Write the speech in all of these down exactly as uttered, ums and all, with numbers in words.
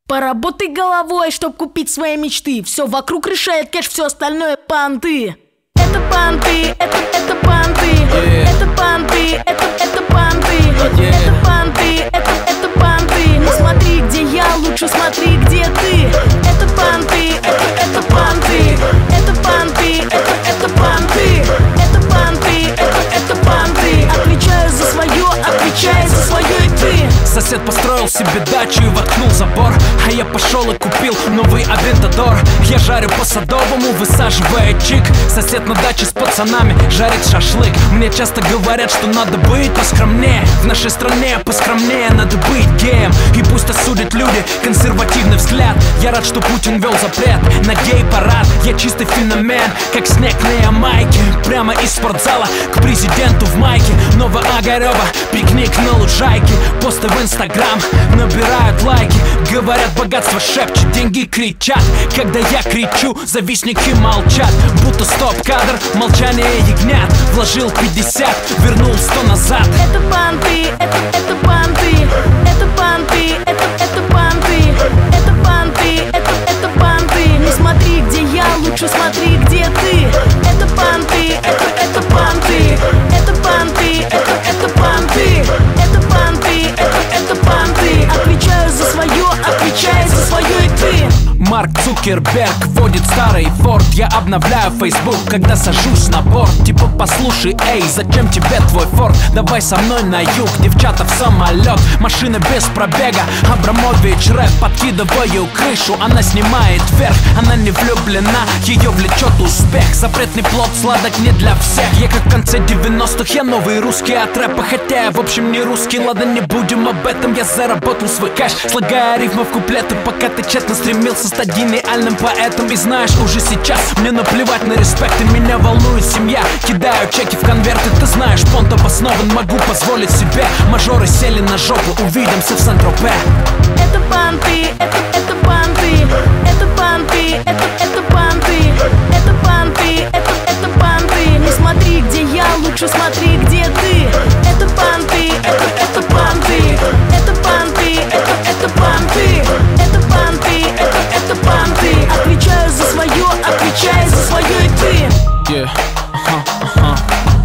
Поработай головой, чтоб купить свои мечты. Все вокруг решает кэш, все остальное понты. Это понты, это, это понты, yeah. Это понты, это, это понты, yeah. Это понты, это, это понты. Не смотри, где я, лучше смотри, где ты. Это понты, это, это понты, это понты, это, это понты, это понты, это, это понты. Отвечаю за свое, отвечай за свое и ты. Сосед построил себе дачу и воткнул забор, а я пошел и купил новый Авентадор. Я жарю по Садовому, высаживая чик. Сосед на даче с пацанами жарит шашлык. Мне часто говорят, что надо быть поскромнее. В нашей стране поскромнее надо быть геем. И пусть осудят люди консервативный взгляд. Я рад, что Путин вел запрет на гей-парад. Я чистый феномен, как снег на Ямайке. Прямо из спортзала к президенту в майке. Новоогарева, пикник на лужайке. Посты в Инстаграм набирают лайки. Говорят, богатство шепчет, деньги кричат. Когда я кричу, завистники молчат. Будто стоп-кадр, молчание ягнят. Вложил пятьдесят, вернул сто назад. Это понты, это, это понты, это понты, это, это понты, это понты, это, это понты. Не смотри, где я, лучше смотри, где ты. Это понты, это, это понты, это понты, это, это понты, это понты, это, это понты. Отвечаю за свое, отвечай за свое и ты. Марк Цукерберг водит старый форд. Я обновляю Facebook, когда сажусь на борт. Типа послушай, эй, зачем тебе твой форд? Давай со мной на юг, девчата в самолет. Машина без пробега, Абрамович рэп. Подкидываю крышу, она снимает вверх. Она не влюблена, ее влечет успех. Запретный плод сладок не для всех. Я как в конце девяностых, я новый русский от рэпа. Хотя я в общем не русский, ладно, не будем об этом. Я заработал свой кэш, слагая рифмы в куплеты, пока ты тщетно стремился стать гениальным поэтом. И знаешь, уже сейчас мне наплевать на респект. И меня волнует семья, кидаю чеки в конверты. Ты знаешь, понт обоснован, могу позволить себе. Мажоры сели на жопу, увидимся в Сан-Тропе. Это понты, это, это понты, это понты, это, это понты, это понты, это, это понты. Не смотри, где я, лучше смотри, где ты. Это понты, это, это понты, это понты, это, это понты, это понты, это, это понты. Отвечаю за свое, отвечай за свое и ты. Yeah, uh-huh, uh-huh.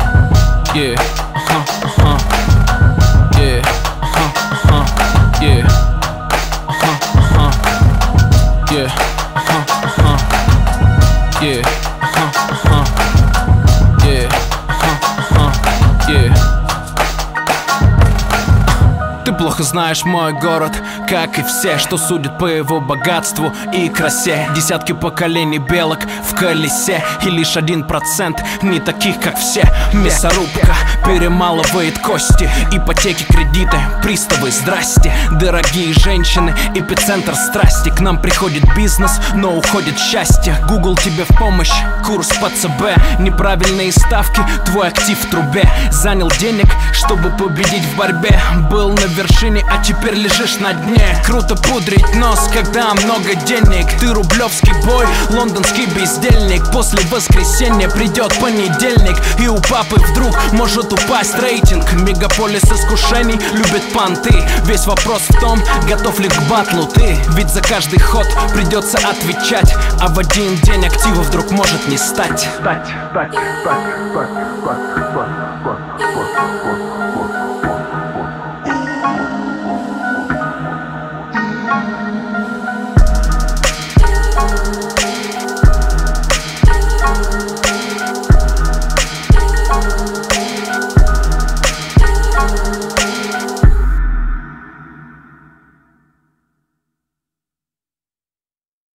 Yeah, uh-huh, uh-huh. Yeah, uh-huh, uh-huh. Yeah, uh-huh, uh-huh. Yeah, uh-huh, uh-huh. Yeah, uh-huh, uh-huh. Yeah, uh-huh, uh-huh. Yeah. Ты плохо знаешь мой город, как и все, что судят по его богатству и красе. Десятки поколений белок в колесе, и лишь один процент не таких, как все. Мясорубка перемалывает кости, ипотеки, кредиты, приставы, здрасте. Дорогие женщины, эпицентр страсти. К нам приходит бизнес, но уходит счастье. Google тебе в помощь, курс по ЦБ. Неправильные ставки, твой актив в трубе. Занял денег, чтобы победить в борьбе. Был на вершине, а теперь лежишь на дне. Круто пудрить нос, когда много денег. Ты рублевский бой, лондонский бездельник. После воскресенья придет понедельник, и у папы вдруг может упасть рейтинг. Мегаполис искушений любит понты. Весь вопрос в том, готов ли к батлу ты. Ведь за каждый ход придется отвечать, а в один день актива вдруг может не стать. Стать, стать, стать, стать, стать, стать, стать, стать.